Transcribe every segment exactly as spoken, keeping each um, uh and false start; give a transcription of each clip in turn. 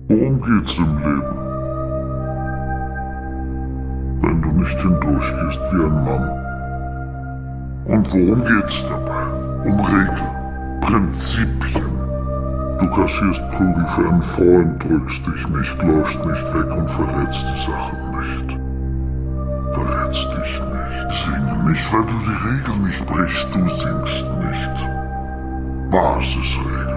Worum geht's im Leben? Wenn du nicht hindurchgehst wie ein Mann. Und worum geht's dabei? Um Regeln, Prinzipien. Du kassierst Prügel für einen Freund, drückst dich nicht, läufst nicht weg und verrätst die Sachen nicht. Verrätst dich nicht. Singe nicht, weil du die Regeln nicht brichst, du singst nicht. Basisregeln.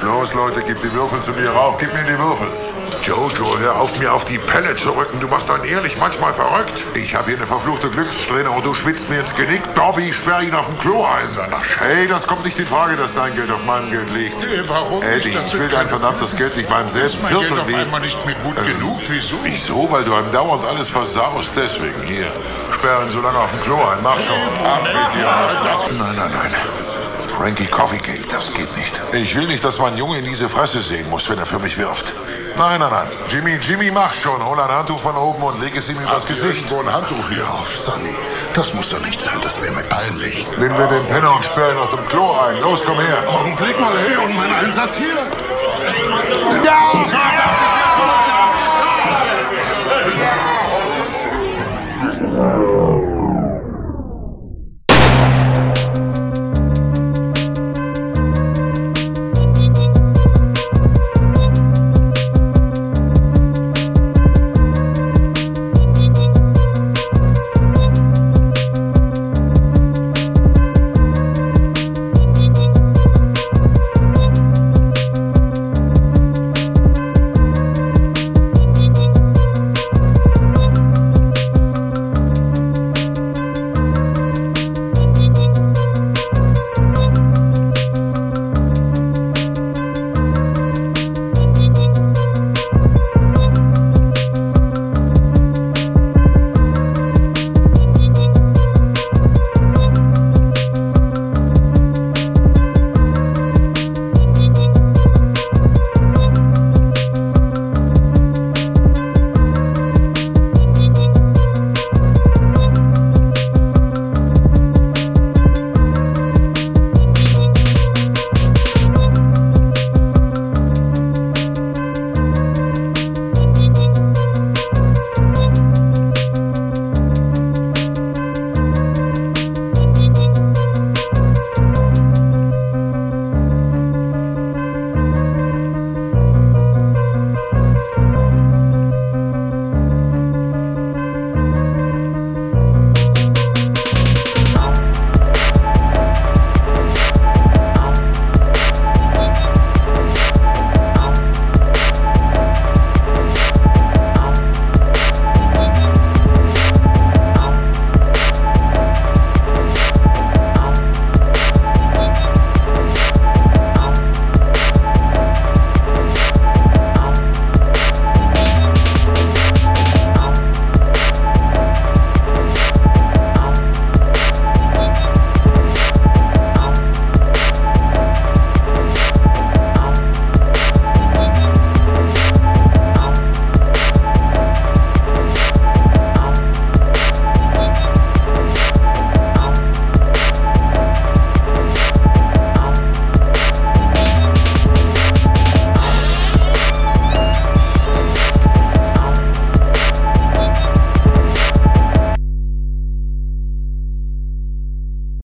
Los, Leute, gib die Würfel zu mir rauf. Gib mir die Würfel. Jojo, hör auf, mir auf die Pelle zu rücken. Du machst dann ehrlich manchmal verrückt. Ich habe hier eine verfluchte Glückssträhne und du schwitzt mir ins Genick. Dobby, sperr ihn auf dem Klo ein. Ach, hey, das kommt nicht in Frage, dass dein Geld auf meinem Geld liegt. Hey, warum Eddie, nicht? ich will dein verdammtes Geld nicht beim selben Mein Geld Viertel auf wie... einmal nicht mehr gut Ähm, genug. Wieso? Wieso? Weil du einem dauernd alles versaust. Deswegen, hier. Sperr ihn so lange auf dem Klo ein. Mach schon. Ab mit dir. Nein, nein, nein. Frankie Coffeegate, das geht nicht. Ich will nicht, dass mein Junge in diese Fresse sehen muss, wenn er für mich wirft. Nein, nein, nein. Jimmy, Jimmy, mach schon. Hol ein Handtuch von oben und leg es ihm übers Gesicht. Irgendwo ein Handtuch hier auf, Sonny. Das muss doch nicht sein, das wäre mir peinlich. Nimm dir den Penner und sperr ihn auf dem Klo ein. Los, komm her. Augenblick mal, hey, und mein Einsatz hier? Ja!